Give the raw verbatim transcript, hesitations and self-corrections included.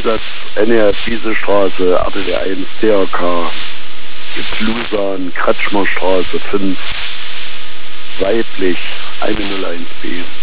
Einsatz N R Wiesestraße, R T W eins, T H K, Lusan, Kretschmerstraße fünf, weiblich, eins null eins B.